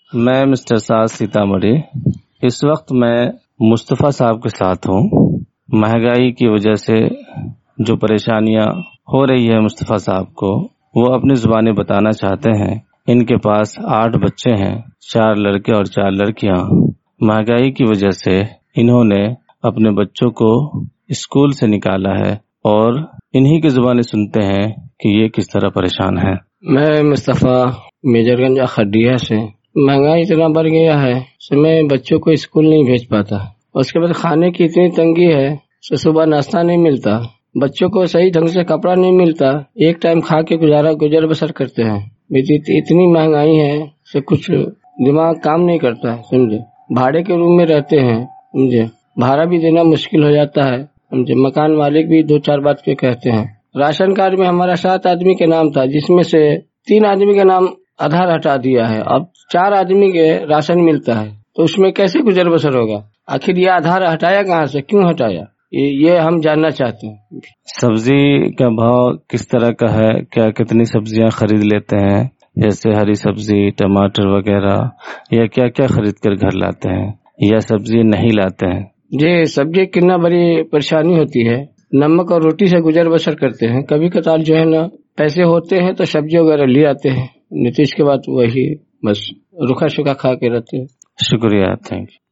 میں مسٹر ساز سیتامڑھی، اس وقت میں مصطفیٰ صاحب کے ساتھ ہوں۔ مہنگائی کی وجہ سے جو پریشانیاں ہو رہی ہے مصطفیٰ صاحب کو، وہ اپنی زبانیں بتانا چاہتے ہیں۔ ان کے پاس 8 بچے ہیں، 4 لڑکے اور 4 لڑکیاں۔ مہنگائی کی وجہ سے انہوں نے اپنے بچوں کو اسکول سے نکالا ہے اور انہی کی زبانیں سنتے ہیں کہ یہ کس طرح پریشان ہیں۔ میں مصطفیٰ میجر گنج اخڈیا سے۔ مہنگائی اتنا بڑھ گیا ہے کہ میں بچوں کو اسکول نہیں بھیج پاتا۔ اس کے بعد کھانے کی اتنی تنگی ہے کہ صبح ناشتہ نہیں ملتا، بچوں کو صحیح ڈھنگ سے کپڑا نہیں ملتا، ایک ٹائم کھا کے گزر بسر کرتے ہیں۔ اتنی مہنگائی ہے کہ کچھ دماغ کام نہیں کرتا ہے، سمجھے۔ بھاڑے کے روم میں رہتے ہیں، سمجھے، بھاڑا بھی دینا مشکل ہو جاتا ہے، سمجھے۔ مکان مالک بھی 2-4 بات کے کہتے ہیں۔ راشن کارڈ میں ہمارا 7 آدمی کے نام تھا، جس میں سے 3 آدمی کا نام آدھار ہٹا دیا ہے، اب 4 آدمی کے راشن ملتا ہے، تو اس میں کیسے گزر بسر ہوگا؟ آخر یہ آدھار ہٹایا کہاں سے، کیوں ہٹایا، یہ ہم جاننا چاہتے ہیں۔ سبزی کا بھاؤ کس طرح کا ہے؟ کیا کتنی سبزیاں خرید لیتے ہیں؟ جیسے ہری سبزی، ٹماٹر وغیرہ، یا کیا کیا خرید کر گھر لاتے ہیں یا سبزی نہیں لاتے ہیں؟ جی، سبزی کتنا بڑی پریشانی ہوتی ہے، نمک اور روٹی سے گزر بسر کرتے ہیں۔ کبھی کبھار جو ہے نا پیسے ہوتے ہیں تو سبزی وغیرہ لے آتے ہیں، نتیش کے بعد وہی بس روکھا شکا کھا کے رہتے ہیں۔ شکریہ، تھینک یو۔